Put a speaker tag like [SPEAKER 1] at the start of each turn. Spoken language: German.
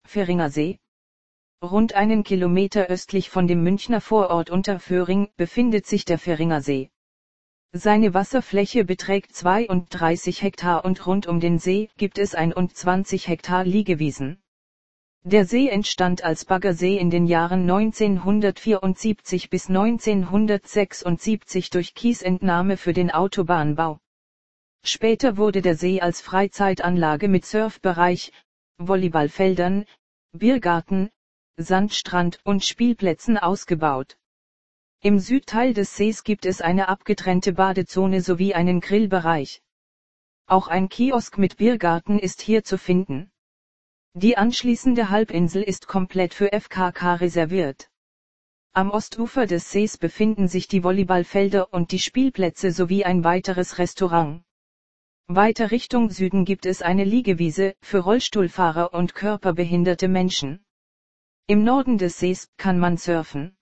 [SPEAKER 1] Fähringer See. Rund einen Kilometer östlich von dem Münchner Vorort Unterföhring befindet sich der Fähringer See. Seine Wasserfläche beträgt 32 Hektar und rund um den See gibt es 21 Hektar Liegewiesen. Der See entstand als Baggersee in den Jahren 1974 bis 1976 durch Kiesentnahme für den Autobahnbau. Später wurde der See als Freizeitanlage mit Surfbereich, Volleyballfeldern, Biergarten, Sandstrand und Spielplätzen ausgebaut. Im Südteil des Sees gibt es eine abgetrennte Badezone sowie einen Grillbereich. Auch ein Kiosk mit Biergarten ist hier zu finden. Die anschließende Halbinsel ist komplett für FKK reserviert. Am Ostufer des Sees befinden sich die Volleyballfelder und die Spielplätze sowie ein weiteres Restaurant. Weiter Richtung Süden gibt es eine Liegewiese für Rollstuhlfahrer und körperbehinderte Menschen. Im Norden des Sees kann man surfen.